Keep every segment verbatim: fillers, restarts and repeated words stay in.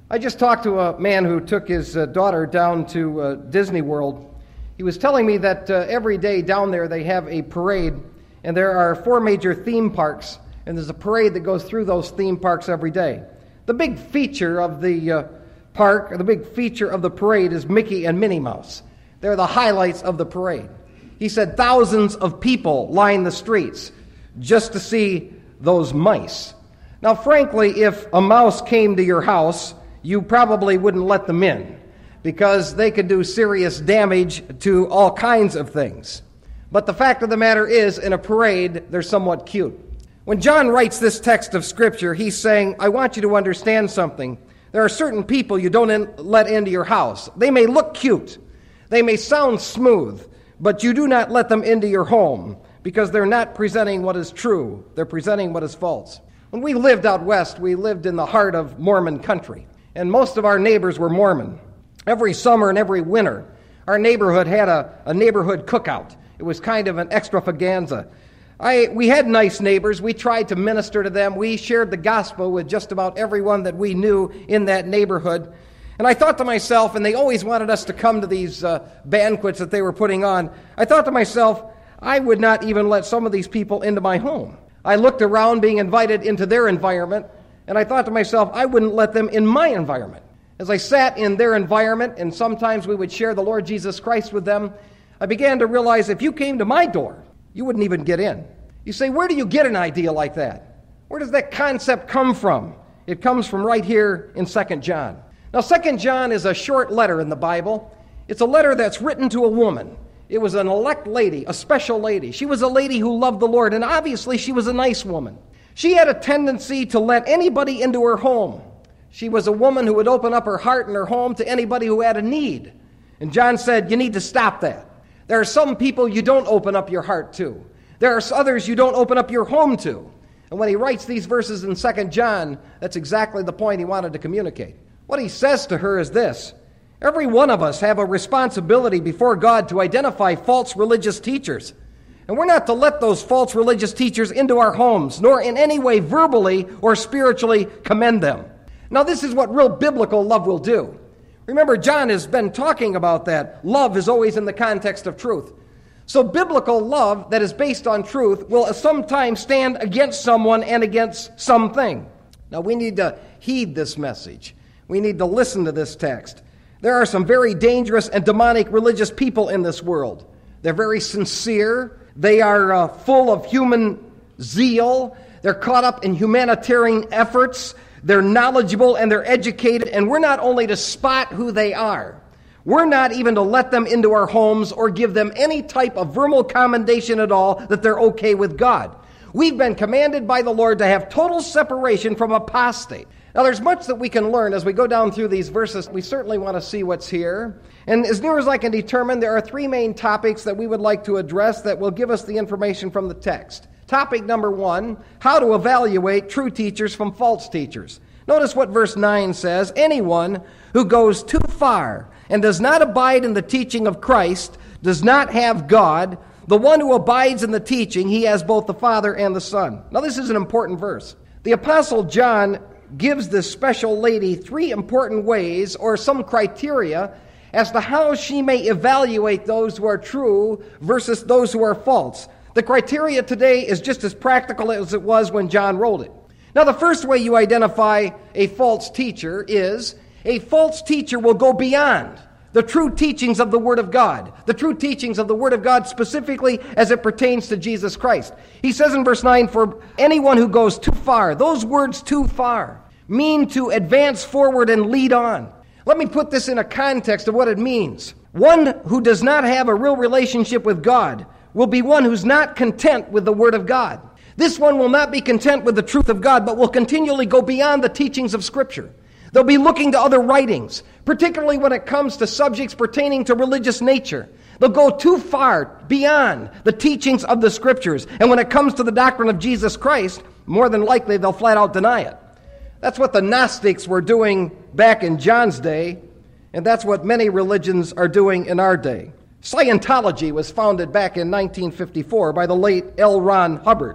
I just talked to a man who took his uh, daughter down to uh, Disney World. He was telling me that uh, every day down there they have a parade, and there are four major theme parks, and there's a parade that goes through those theme parks every day. The big feature of the uh, park, or the big feature of the parade, is Mickey and Minnie Mouse. They're the highlights of the parade. He said thousands of people line the streets just to see those mice. Now, frankly, if a mouse came to your house, you probably wouldn't let them in because they could do serious damage to all kinds of things. But the fact of the matter is, in a parade, they're somewhat cute. When John writes this text of Scripture, he's saying, I want you to understand something. There are certain people you don't in, let into your house. They may look cute. They may sound smooth, but you do not let them into your home because they're not presenting what is true. They're presenting what is false. When we lived out west, we lived in the heart of Mormon country, and most of our neighbors were Mormon. Every summer and every winter, our neighborhood had a, a neighborhood cookout. It was kind of an extravaganza. I, we had nice neighbors. We tried to minister to them. We shared the gospel with just about everyone that we knew in that neighborhood. And I thought to myself, and they always wanted us to come to these uh, banquets that they were putting on, I thought to myself, I would not even let some of these people into my home. I looked around being invited into their environment, and I thought to myself, I wouldn't let them in my environment. As I sat in their environment, and sometimes we would share the Lord Jesus Christ with them, I began to realize if you came to my door, you wouldn't even get in. You say, where do you get an idea like that? Where does that concept come from? It comes from right here in Second John. Now, Second John is a short letter in the Bible. It's a letter that's written to a woman. It was an elect lady, a special lady. She was a lady who loved the Lord, and obviously she was a nice woman. She had a tendency to let anybody into her home. She was a woman who would open up her heart and her home to anybody who had a need. And John said, you need to stop that. There are some people you don't open up your heart to. There are others you don't open up your home to. And when he writes these verses in Second John, that's exactly the point he wanted to communicate. What he says to her is this: every one of us have a responsibility before God to identify false religious teachers. And we're not to let those false religious teachers into our homes, nor in any way verbally or spiritually commend them. Now, this is what real biblical love will do. Remember, John has been talking about that. Love is always in the context of truth. So biblical love that is based on truth will sometimes stand against someone and against something. Now, we need to heed this message. We need to listen to this text. There are some very dangerous and demonic religious people in this world. They're very sincere. They are uh, full of human zeal. They're caught up in humanitarian efforts. They're knowledgeable and they're educated. And we're not only to spot who they are, we're not even to let them into our homes or give them any type of verbal commendation at all that they're okay with God. We've been commanded by the Lord to have total separation from apostate. Now, there's much that we can learn as we go down through these verses. We certainly want to see what's here. And as near as I can determine, there are three main topics that we would like to address that will give us the information from the text. Topic number one, how to evaluate true teachers from false teachers. Notice what verse nine says: anyone who goes too far and does not abide in the teaching of Christ does not have God. The one who abides in the teaching, he has both the Father and the Son. Now, this is an important verse. The Apostle John gives this special lady three important ways or some criteria as to how she may evaluate those who are true versus those who are false. The criteria today is just as practical as it was when John wrote it. Now, the first way you identify a false teacher is a false teacher will go beyond the true teachings of the Word of God, the true teachings of the Word of God specifically as it pertains to Jesus Christ. He says in verse nine, for anyone who goes too far, those words too far mean to advance forward and lead on. Let me put this in a context of what it means. One who does not have a real relationship with God will be one who's not content with the Word of God. This one will not be content with the truth of God, but will continually go beyond the teachings of Scripture. They'll be looking to other writings, particularly when it comes to subjects pertaining to religious nature. They'll go too far beyond the teachings of the Scriptures. And when it comes to the doctrine of Jesus Christ, more than likely they'll flat out deny it. That's what the Gnostics were doing back in John's day, and that's what many religions are doing in our day. Scientology was founded back in nineteen fifty-four by the late L. Ron Hubbard.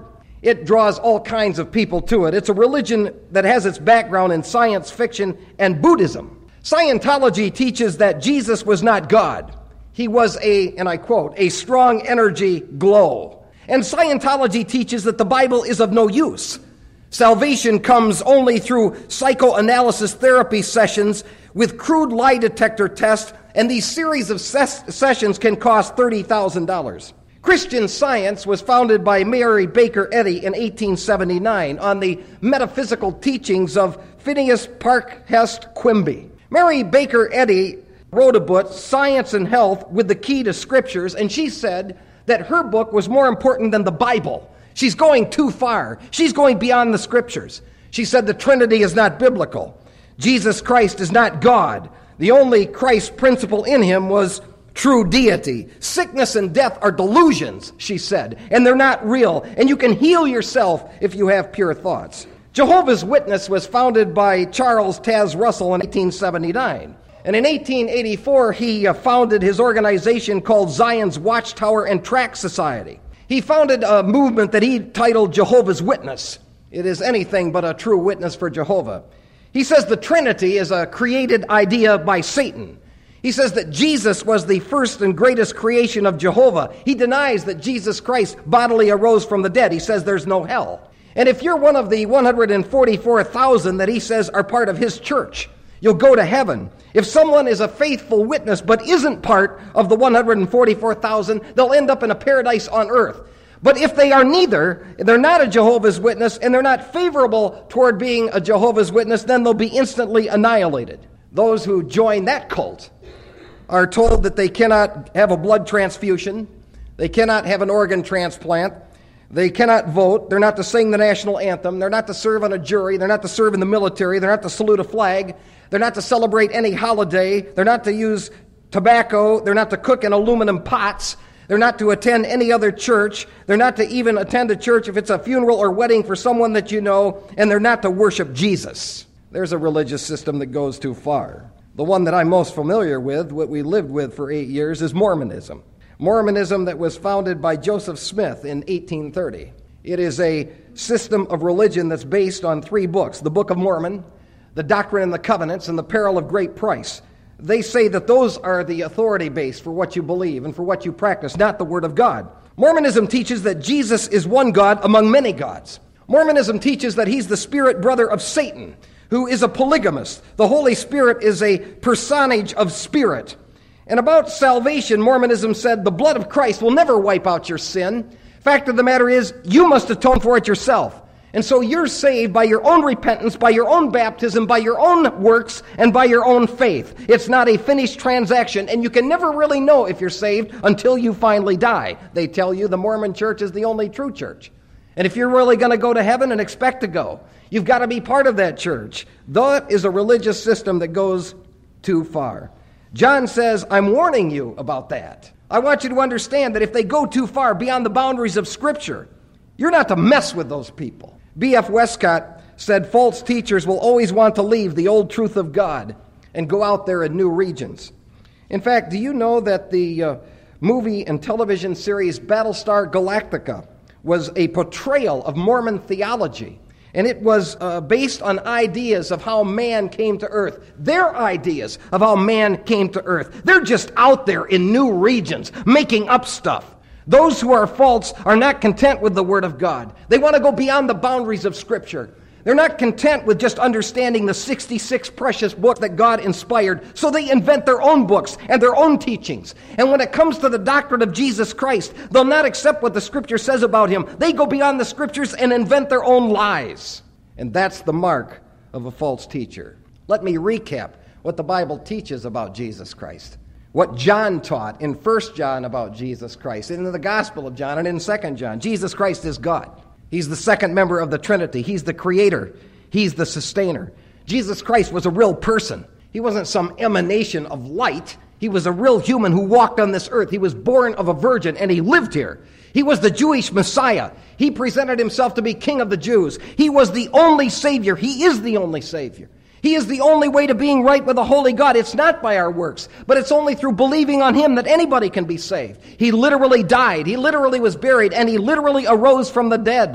It draws all kinds of people to it. It's a religion that has its background in science fiction and Buddhism. Scientology teaches that Jesus was not God. He was a, and I quote, a strong energy glow. And Scientology teaches that the Bible is of no use. Salvation comes only through psychoanalysis therapy sessions with crude lie detector tests, and these series of ses- sessions can cost thirty thousand dollars. Christian Science was founded by Mary Baker Eddy in eighteen seventy-nine on the metaphysical teachings of Phineas Parkhurst Quimby. Mary Baker Eddy wrote a book, Science and Health, with the Key to Scriptures, and she said that her book was more important than the Bible. She's going too far. She's going beyond the Scriptures. She said the Trinity is not biblical. Jesus Christ is not God. The only Christ principle in him was true deity. Sickness and death are delusions, she said, and they're not real, and you can heal yourself if you have pure thoughts. Jehovah's Witness was founded by Charles Taze Russell in eighteen seventy-nine. And in eighteen eighty-four, he uh, founded his organization called Zion's Watchtower and Tract Society. He founded a movement that he titled Jehovah's Witness. It is anything but a true witness for Jehovah. He says the Trinity is a created idea by Satan. He says that Jesus was the first and greatest creation of Jehovah. He denies that Jesus Christ bodily arose from the dead. He says there's no hell. And if you're one of the one hundred forty-four thousand that he says are part of his church, you'll go to heaven. If someone is a faithful witness but isn't part of the one hundred forty-four thousand, they'll end up in a paradise on earth. But if they are neither, they're not a Jehovah's Witness, and they're not favorable toward being a Jehovah's Witness, then they'll be instantly annihilated. Those who join that cult are told that they cannot have a blood transfusion, they cannot have an organ transplant, they cannot vote, they're not to sing the national anthem, they're not to serve on a jury, they're not to serve in the military, they're not to salute a flag, they're not to celebrate any holiday, they're not to use tobacco, they're not to cook in aluminum pots, they're not to attend any other church, they're not to even attend a church if it's a funeral or wedding for someone that you know, and they're not to worship Jesus. There's a religious system that goes too far. The one that I'm most familiar with, what we lived with for eight years, is Mormonism. Mormonism that was founded by Joseph Smith in eighteen thirty. It is a system of religion that's based on three books: the Book of Mormon, the Doctrine and the Covenants, and the Peril of Great Price. They say that those are the authority base for what you believe and for what you practice, not the Word of God. Mormonism teaches that Jesus is one God among many gods. Mormonism teaches that he's the spirit brother of Satan, who is a polygamist. The Holy Spirit is a personage of spirit. And about salvation, Mormonism said the blood of Christ will never wipe out your sin. Fact of the matter is, you must atone for it yourself. And so you're saved by your own repentance, by your own baptism, by your own works, and by your own faith. It's not a finished transaction, and you can never really know if you're saved until you finally die. They tell you the Mormon church is the only true church. And if you're really going to go to heaven and expect to go, you've got to be part of that church. That is a religious system that goes too far. John says, I'm warning you about that. I want you to understand that if they go too far beyond the boundaries of Scripture, you're not to mess with those people. B F Westcott said false teachers will always want to leave the old truth of God and go out there in new regions. In fact, do you know that the uh, movie and television series Battlestar Galactica was a portrayal of Mormon theology? And it was uh, based on ideas of how man came to earth. Their ideas of how man came to earth. They're just out there in new regions, making up stuff. Those who are false are not content with the Word of God. They want to go beyond the boundaries of Scripture. They're not content with just understanding the sixty-six precious books that God inspired, so they invent their own books and their own teachings. And when it comes to the doctrine of Jesus Christ, they'll not accept what the Scripture says about him. They go beyond the Scriptures and invent their own lies. And that's the mark of a false teacher. Let me recap what the Bible teaches about Jesus Christ. What John taught in First John about Jesus Christ, and in the Gospel of John and in Second John. Jesus Christ is God. He's the second member of the Trinity. He's the creator. He's the sustainer. Jesus Christ was a real person. He wasn't some emanation of light. He was a real human who walked on this earth. He was born of a virgin and he lived here. He was the Jewish Messiah. He presented himself to be King of the Jews. He was the only Savior. He is the only Savior. He is the only way to being right with a holy God. It's not by our works, but it's only through believing on him that anybody can be saved. He literally died. He literally was buried, and he literally arose from the dead.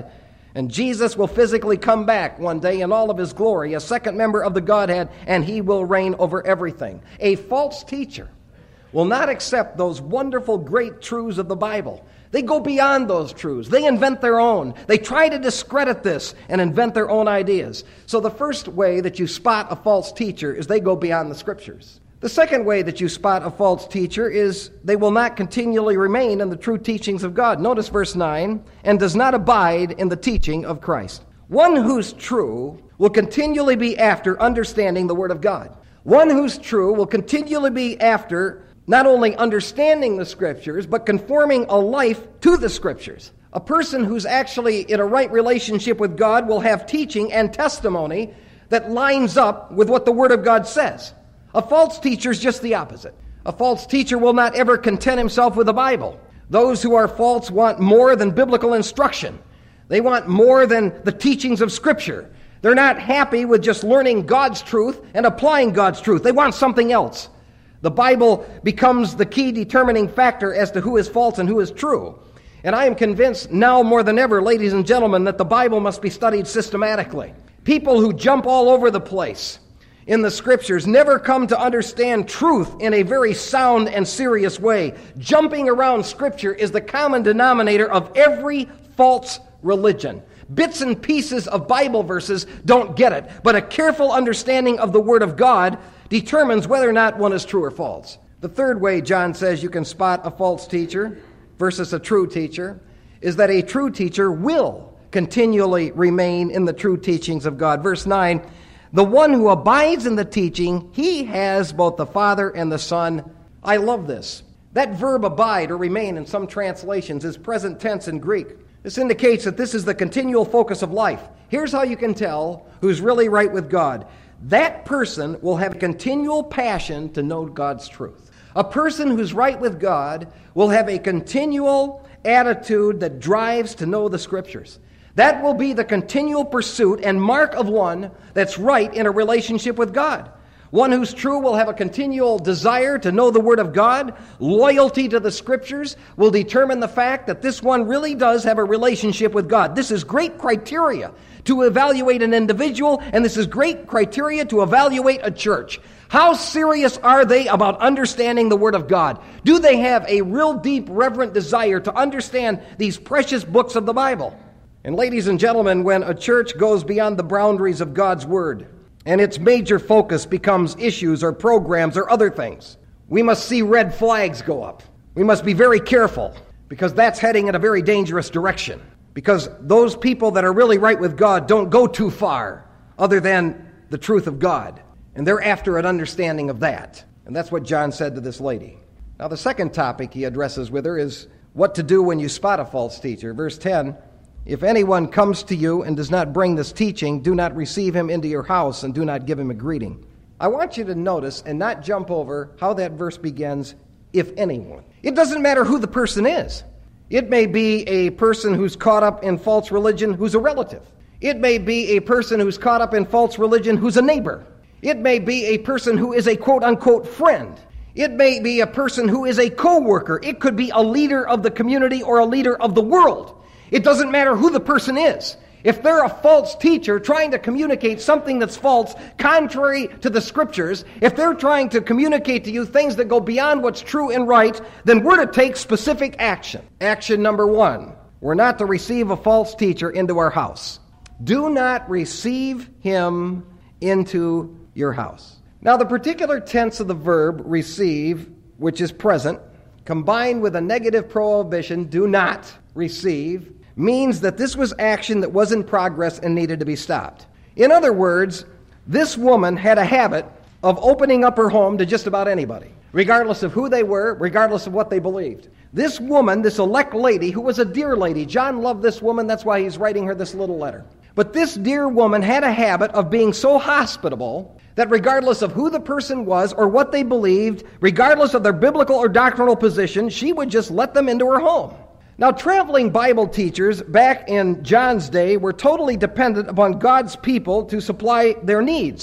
And Jesus will physically come back one day in all of his glory, a second member of the Godhead, and he will reign over everything. A false teacher will not accept those wonderful, great truths of the Bible. They go beyond those truths. They invent their own. They try to discredit this and invent their own ideas. So the first way that you spot a false teacher is they go beyond the Scriptures. The second way that you spot a false teacher is they will not continually remain in the true teachings of God. Notice verse nine, and does not abide in the teaching of Christ. One who's true will continually be after understanding the Word of God. One who's true will continually be after not only understanding the Scriptures, but conforming a life to the Scriptures. A person who's actually in a right relationship with God will have teaching and testimony that lines up with what the Word of God says. A false teacher is just the opposite. A false teacher will not ever content himself with the Bible. Those who are false want more than biblical instruction. They want more than the teachings of Scripture. They're not happy with just learning God's truth and applying God's truth. They want something else. The Bible becomes the key determining factor as to who is false and who is true. And I am convinced now more than ever, ladies and gentlemen, that the Bible must be studied systematically. People who jump all over the place in the Scriptures never come to understand truth in a very sound and serious way. Jumping around Scripture is the common denominator of every false religion. Bits and pieces of Bible verses don't get it, but a careful understanding of the Word of God determines whether or not one is true or false. The third way John says you can spot a false teacher versus a true teacher is that a true teacher will continually remain in the true teachings of God. Verse nine, the one who abides in the teaching, he has both the Father and the Son. I love this. That verb abide or remain in some translations is present tense in Greek. This indicates that this is the continual focus of life. Here's how you can tell who's really right with God. That person will have a continual passion to know God's truth. A person who's right with God will have a continual attitude that drives to know the Scriptures. That will be the continual pursuit and mark of one that's right in a relationship with God. One who's true will have a continual desire to know the Word of God. Loyalty to the Scriptures will determine the fact that this one really does have a relationship with God. This is great criteria to evaluate an individual, and this is great criteria to evaluate a church. How serious are they about understanding the Word of God? Do they have a real deep, reverent desire to understand these precious books of the Bible? And ladies and gentlemen, when a church goes beyond the boundaries of God's Word, and its major focus becomes issues or programs or other things, we must see red flags go up. We must be very careful, because that's heading in a very dangerous direction. Because those people that are really right with God don't go too far other than the truth of God. And they're after an understanding of that. And that's what John said to this lady. Now the second topic he addresses with her is what to do when you spot a false teacher. Verse ten, if anyone comes to you and does not bring this teaching, do not receive him into your house and do not give him a greeting. I want you to notice and not jump over how that verse begins, if anyone. It doesn't matter who the person is. It may be a person who's caught up in false religion who's a relative. It may be a person who's caught up in false religion who's a neighbor. It may be a person who is a quote-unquote friend. It may be a person who is a co-worker. It could be a leader of the community or a leader of the world. It doesn't matter who the person is. If they're a false teacher trying to communicate something that's false, contrary to the Scriptures, if they're trying to communicate to you things that go beyond what's true and right, then we're to take specific action. Action number one, we're not to receive a false teacher into our house. Do not receive him into your house. Now, the particular tense of the verb receive, which is present, combined with a negative prohibition, do not receive, means that this was action that was in progress and needed to be stopped. In other words, this woman had a habit of opening up her home to just about anybody, regardless of who they were, regardless of what they believed. This woman, this elect lady, who was a dear lady, John loved this woman, that's why he's writing her this little letter. But this dear woman had a habit of being so hospitable that regardless of who the person was or what they believed, regardless of their biblical or doctrinal position, she would just let them into her home. Now, traveling Bible teachers back in John's day were totally dependent upon God's people to supply their needs.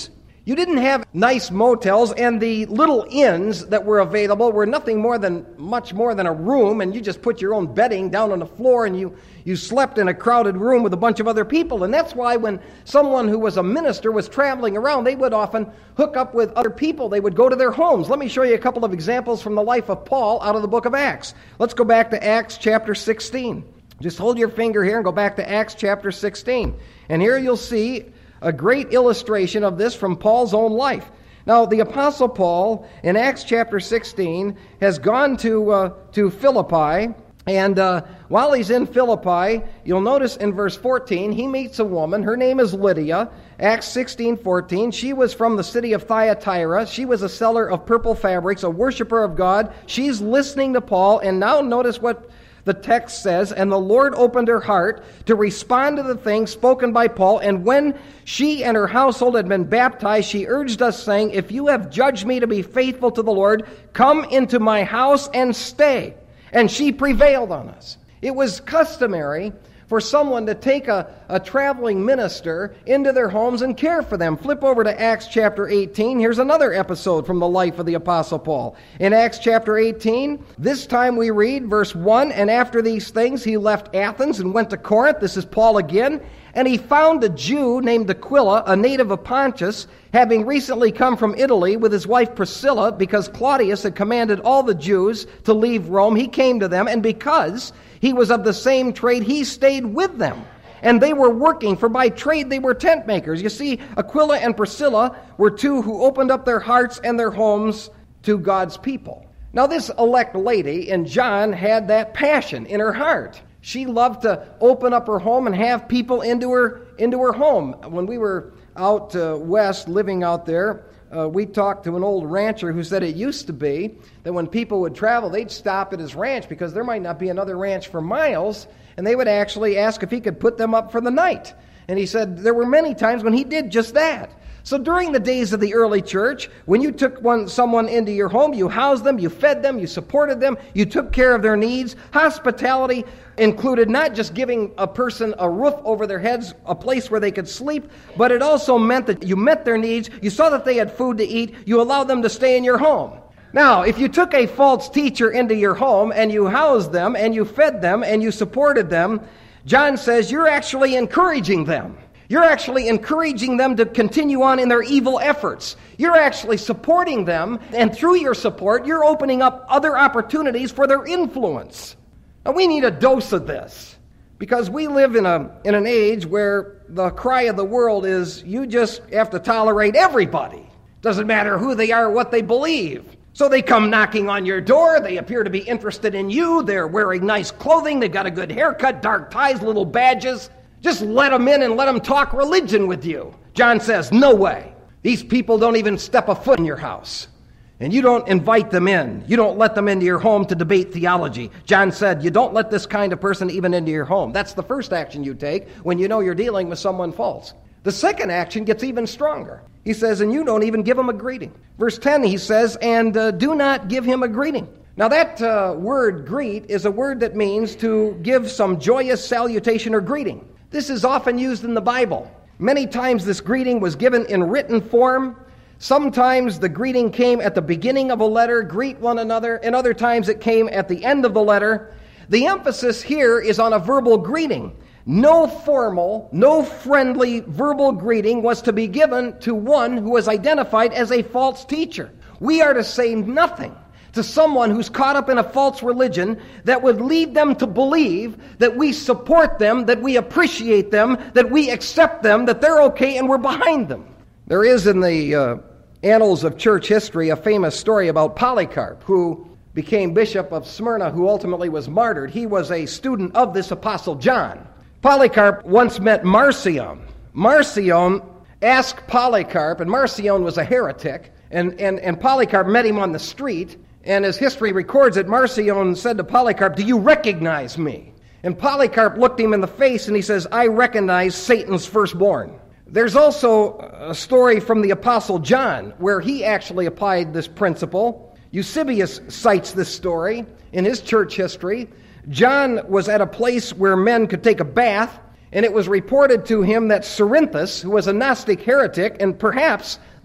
You didn't have nice motels, and the little inns that were available were nothing more than, much more than a room, and you just put your own bedding down on the floor, and you, you slept in a crowded room with a bunch of other people. And that's why when someone who was a minister was traveling around, they would often hook up with other people. They would go to their homes. Let me show you a couple of examples from the life of Paul out of the book of Acts. Let's go back to Acts chapter sixteen. Just hold your finger here and go back to Acts chapter sixteen. And here you'll see a great illustration of this from Paul's own life. Now, the Apostle Paul in Acts chapter sixteen has gone to uh, to Philippi, and uh, while he's in Philippi, you'll notice in verse fourteen, he meets a woman. Her name is Lydia. Acts sixteen fourteen. She was from the city of Thyatira. She was a seller of purple fabrics, a worshiper of God. She's listening to Paul, and now notice what the text says, and the Lord opened her heart to respond to the things spoken by Paul. And when she and her household had been baptized, she urged us, saying, if you have judged me to be faithful to the Lord, come into my house and stay. And she prevailed on us. It was customary for someone to take a, a traveling minister into their homes and care for them. Flip over to Acts chapter eighteen. Here's another episode from the life of the Apostle Paul. In Acts chapter eighteen, this time we read verse one, and after these things he left Athens and went to Corinth. This is Paul again. And he found a Jew named Aquila, a native of Pontus, having recently come from Italy with his wife Priscilla, because Claudius had commanded all the Jews to leave Rome. He came to them, and because he was of the same trade, he stayed with them. And they were working, for by trade they were tent makers. You see, Aquila and Priscilla were two who opened up their hearts and their homes to God's people. Now this elect lady in John had that passion in her heart. She loved to open up her home and have people into her into her home. When we were out uh, west, living out there, uh, we talked to an old rancher who said it used to be that when people would travel, they'd stop at his ranch because there might not be another ranch for miles, and they would actually ask if he could put them up for the night. And he said there were many times when he did just that. So during the days of the early church, when you took one someone into your home, you housed them, you fed them, you supported them, you took care of their needs. Hospitality included not just giving a person a roof over their heads, a place where they could sleep, but it also meant that you met their needs, you saw that they had food to eat, you allowed them to stay in your home. Now, if you took a false teacher into your home and you housed them and you fed them and you supported them, John says you're actually encouraging them. You're actually encouraging them to continue on in their evil efforts. You're actually supporting them, and through your support, you're opening up other opportunities for their influence. Now, we need a dose of this, because we live in a in an age where the cry of the world is, you just have to tolerate everybody. Doesn't matter who they are, what they believe. So they come knocking on your door, they appear to be interested in you, they're wearing nice clothing, they've got a good haircut, dark ties, little badges. Just let them in and let them talk religion with you. John says, no way. These people don't even step a foot in your house. And you don't invite them in. You don't let them into your home to debate theology. John said, you don't let this kind of person even into your home. That's the first action you take when you know you're dealing with someone false. The second action gets even stronger. He says, and you don't even give him a greeting. Verse ten, he says, and uh, do not give him a greeting. Now that uh, word greet is a word that means to give some joyous salutation or greeting. This is often used in the Bible. Many times this greeting was given in written form. Sometimes the greeting came at the beginning of a letter, greet one another, and other times it came at the end of the letter. The emphasis here is on a verbal greeting. No formal, no friendly verbal greeting was to be given to one who was identified as a false teacher. We are to say nothing to someone who's caught up in a false religion that would lead them to believe that we support them, that we appreciate them, that we accept them, that they're okay and we're behind them. There is in the uh, annals of church history a famous story about Polycarp, who became bishop of Smyrna, who ultimately was martyred. He was a student of this apostle John. Polycarp once met Marcion. Marcion asked Polycarp, and Marcion was a heretic, and, and, and Polycarp met him on the street. And as history records it, Marcion said to Polycarp, do you recognize me? And Polycarp looked him in the face and he says, I recognize Satan's firstborn. There's also a story from the Apostle John where he actually applied this principle. Eusebius cites this story in his church history. John was at a place where men could take a bath, and it was reported to him that Cerinthus, who was a Gnostic heretic and perhaps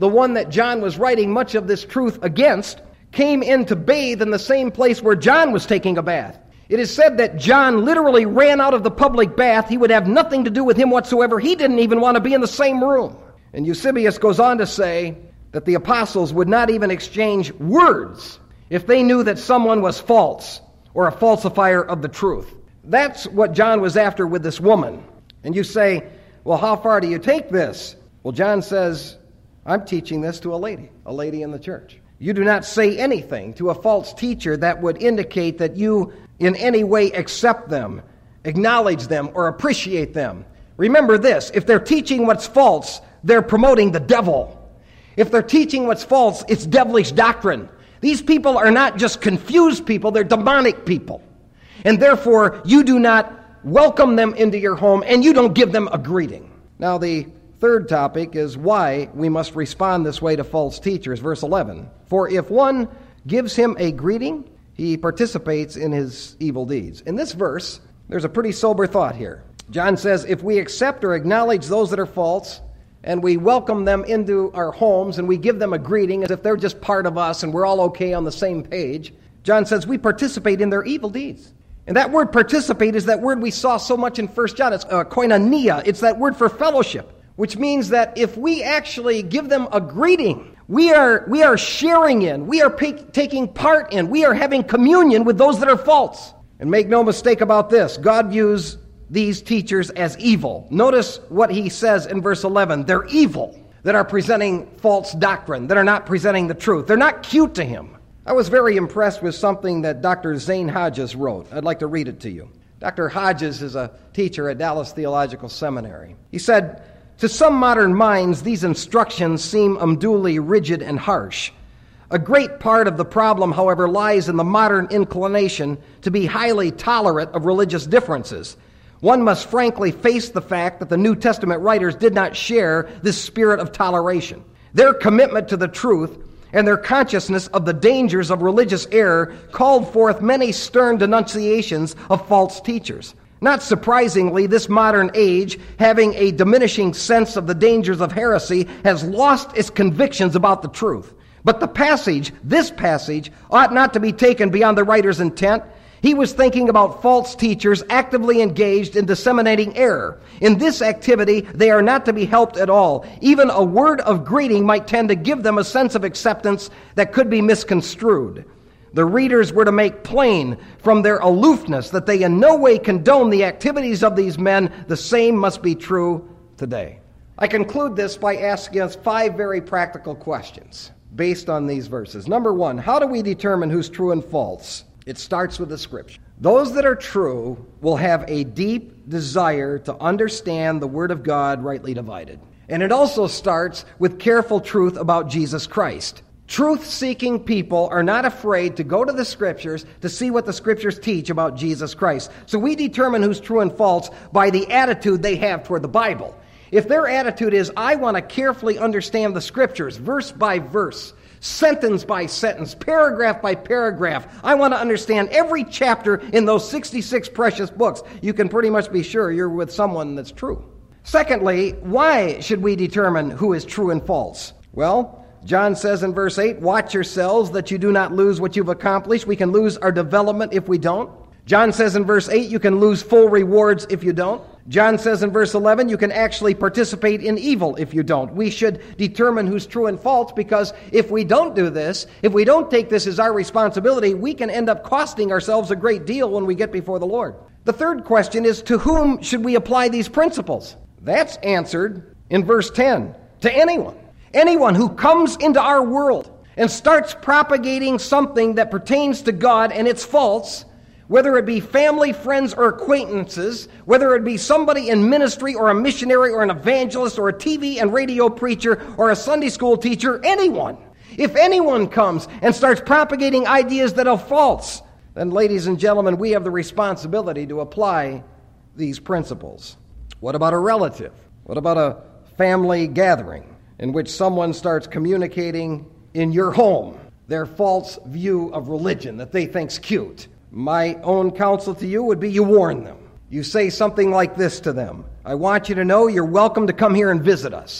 the one that John was writing much of this truth against, came in to bathe in the same place where John was taking a bath. It is said that John literally ran out of the public bath. He would have nothing to do with him whatsoever. He didn't even want to be in the same room. And Eusebius goes on to say that the apostles would not even exchange words if they knew that someone was false or a falsifier of the truth. That's what John was after with this woman. And you say, well, how far do you take this? Well, John says, I'm teaching this to a lady, a lady in the church. You do not say anything to a false teacher that would indicate that you in any way accept them, acknowledge them, or appreciate them. Remember this, if they're teaching what's false, they're promoting the devil. If they're teaching what's false, it's devilish doctrine. These people are not just confused people, they're demonic people. And therefore, you do not welcome them into your home, and you don't give them a greeting. Now, the third topic is why we must respond this way to false teachers. Verse eleven, for if one gives him a greeting, he participates in his evil deeds. In this verse, there's a pretty sober thought here. John says, if we accept or acknowledge those that are false, and we welcome them into our homes, and we give them a greeting as if they're just part of us, and we're all okay on the same page, John says we participate in their evil deeds. And that word participate is that word we saw so much in First John. It's uh, koinonia. It's that word for fellowship, which means that if we actually give them a greeting, we are we are sharing in, we are pay, taking part in, we are having communion with those that are false. And make no mistake about this, God views these teachers as evil. Notice what he says in verse eleven. They're evil that are presenting false doctrine, that are not presenting the truth. They're not cute to him. I was very impressed with something that Doctor Zane Hodges wrote. I'd like to read it to you. Doctor Hodges is a teacher at Dallas Theological Seminary. He said, to some modern minds, these instructions seem unduly rigid and harsh. A great part of the problem, however, lies in the modern inclination to be highly tolerant of religious differences. One must frankly face the fact that the New Testament writers did not share this spirit of toleration. Their commitment to the truth and their consciousness of the dangers of religious error called forth many stern denunciations of false teachers. Not surprisingly, this modern age, having a diminishing sense of the dangers of heresy, has lost its convictions about the truth. But the passage, this passage, ought not to be taken beyond the writer's intent. He was thinking about false teachers actively engaged in disseminating error. In this activity, they are not to be helped at all. Even a word of greeting might tend to give them a sense of acceptance that could be misconstrued. The readers were to make plain from their aloofness that they in no way condone the activities of these men. The same must be true today. I conclude this by asking us five very practical questions based on these verses. Number one, how do we determine who's true and false? It starts with the Scripture. Those that are true will have a deep desire to understand the Word of God rightly divided. And it also starts with careful truth about Jesus Christ. Truth-seeking people are not afraid to go to the Scriptures to see what the Scriptures teach about Jesus Christ. So we determine who's true and false by the attitude they have toward the Bible. If their attitude is, I want to carefully understand the Scriptures, verse by verse, sentence by sentence, paragraph by paragraph. I want to understand every chapter in those sixty-six precious books. You can pretty much be sure you're with someone that's true. Secondly, why should we determine who is true and false? Well, John says in verse eight, watch yourselves that you do not lose what you've accomplished. We can lose our development if we don't. John says in verse eight, you can lose full rewards if you don't. John says in verse eleven, you can actually participate in evil if you don't. We should determine who's true and false, because if we don't do this, if we don't take this as our responsibility, we can end up costing ourselves a great deal when we get before the Lord. The third question is, to whom should we apply these principles? That's answered in verse ten. To anyone. Anyone who comes into our world and starts propagating something that pertains to God and it's false, whether it be family, friends, or acquaintances, whether it be somebody in ministry or a missionary or an evangelist or a T V and radio preacher or a Sunday school teacher, anyone. If anyone comes and starts propagating ideas that are false, then, ladies and gentlemen, we have the responsibility to apply these principles. What about a relative? What about a family gathering in which someone starts communicating in your home their false view of religion that they think's cute? My own counsel to you would be you warn them. You say something like this to them. I want you to know you're welcome to come here and visit us.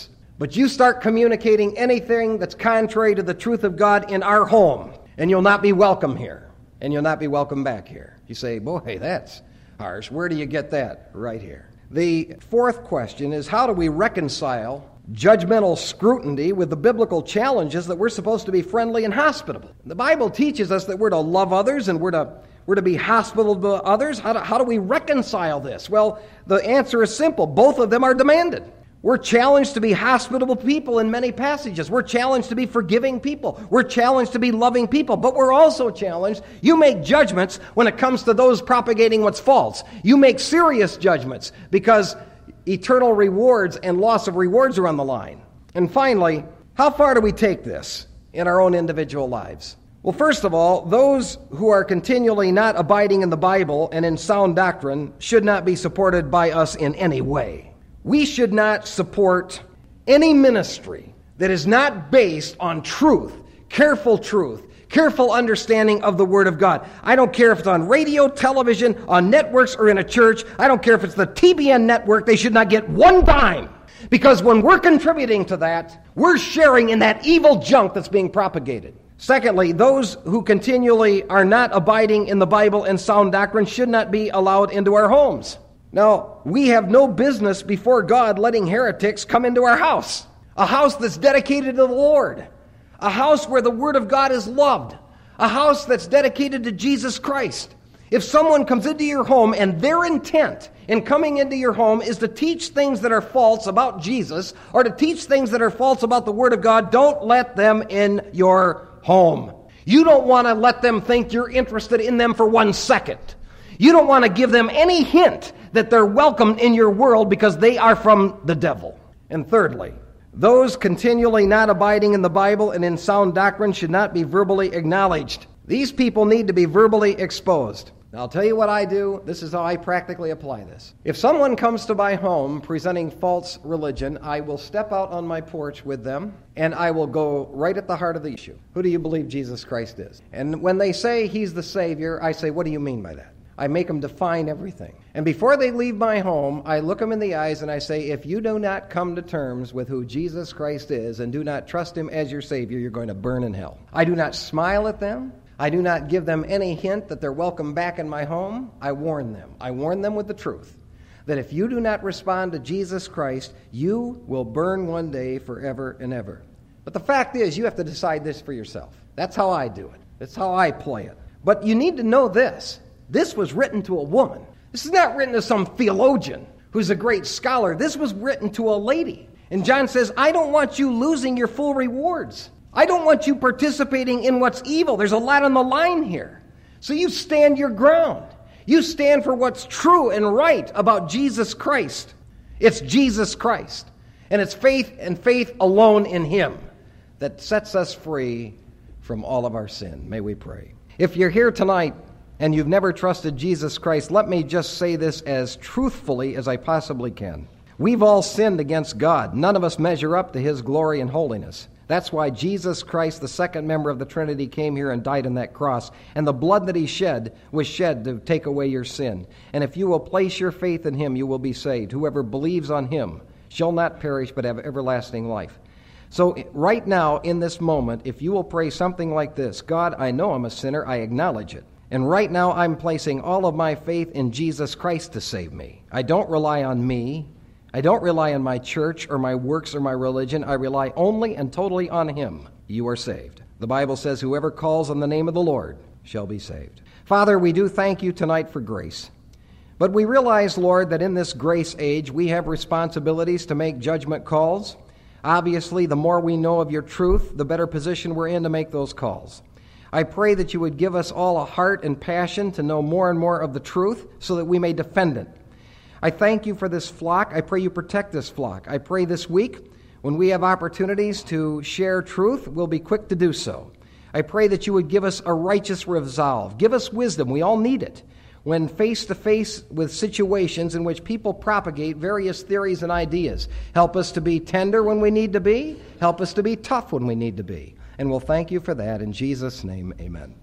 But you start communicating anything that's contrary to the truth of God in our home, and you'll not be welcome here, and you'll not be welcome back here. You say, boy, that's harsh. Where do you get that? Right here. The fourth question is, how do we reconcile judgmental scrutiny with the biblical challenges that we're supposed to be friendly and hospitable? The Bible teaches us that we're to love others and we're to we're to be hospitable to others. How do, how do we reconcile this? Well, the answer is simple. Both of them are demanded. We're challenged to be hospitable people in many passages. We're challenged to be forgiving people. We're challenged to be loving people. But we're also challenged, you make judgments when it comes to those propagating what's false. You make serious judgments because eternal rewards and loss of rewards are on the line. And finally, how far do we take this in our own individual lives? Well, first of all, those who are continually not abiding in the Bible and in sound doctrine should not be supported by us in any way. We should not support any ministry that is not based on truth, careful truth, careful understanding of the Word of God. I don't care if it's on radio, television, on networks, or in a church. I don't care if it's the T B N network. They should not get one dime. Because when we're contributing to that, we're sharing in that evil junk that's being propagated. Secondly, those who continually are not abiding in the Bible and sound doctrine should not be allowed into our homes. Now, we have no business before God letting heretics come into our house. A house that's dedicated to the Lord. A house where the Word of God is loved. A house that's dedicated to Jesus Christ. If someone comes into your home and their intent in coming into your home is to teach things that are false about Jesus or to teach things that are false about the Word of God, don't let them in your home. You don't want to let them think you're interested in them for one second. You don't want to give them any hint that they're welcome in your world because they are from the devil. And thirdly, those continually not abiding in the Bible and in sound doctrine should not be verbally acknowledged. These people need to be verbally exposed. Now, I'll tell you what I do. This is how I practically apply this. If someone comes to my home presenting false religion, I will step out on my porch with them, and I will go right at the heart of the issue. Who do you believe Jesus Christ is? And when they say He's the Savior, I say, what do you mean by that? I make them define everything. And before they leave my home, I look them in the eyes and I say, if you do not come to terms with who Jesus Christ is and do not trust Him as your Savior, you're going to burn in hell. I do not smile at them. I do not give them any hint that they're welcome back in my home. I warn them. I warn them with the truth that if you do not respond to Jesus Christ, you will burn one day forever and ever. But the fact is, you have to decide this for yourself. That's how I do it. That's how I play it. But you need to know this. This was written to a woman. This is not written to some theologian who's a great scholar. This was written to a lady. And John says, I don't want you losing your full rewards. I don't want you participating in what's evil. There's a lot on the line here. So you stand your ground. You stand for what's true and right about Jesus Christ. It's Jesus Christ. And it's faith and faith alone in Him that sets us free from all of our sin. May we pray. If you're here tonight and you've never trusted Jesus Christ, let me just say this as truthfully as I possibly can. We've all sinned against God. None of us measure up to His glory and holiness. That's why Jesus Christ, the second member of the Trinity, came here and died on that cross. And the blood that He shed was shed to take away your sin. And if you will place your faith in Him, you will be saved. Whoever believes on Him shall not perish but have everlasting life. So right now, in this moment, if you will pray something like this, God, I know I'm a sinner. I acknowledge it. And right now, I'm placing all of my faith in Jesus Christ to save me. I don't rely on me. I don't rely on my church or my works or my religion. I rely only and totally on Him. You are saved. The Bible says, whoever calls on the name of the Lord shall be saved. Father, we do thank You tonight for grace. But we realize, Lord, that in this grace age, we have responsibilities to make judgment calls. Obviously, the more we know of Your truth, the better position we're in to make those calls. I pray that You would give us all a heart and passion to know more and more of the truth so that we may defend it. I thank You for this flock. I pray You protect this flock. I pray this week, when we have opportunities to share truth, we'll be quick to do so. I pray that You would give us a righteous resolve. Give us wisdom. We all need it. When face to face with situations in which people propagate various theories and ideas, help us to be tender when we need to be. Help us to be tough when we need to be. And we'll thank You for that. In Jesus' name, amen.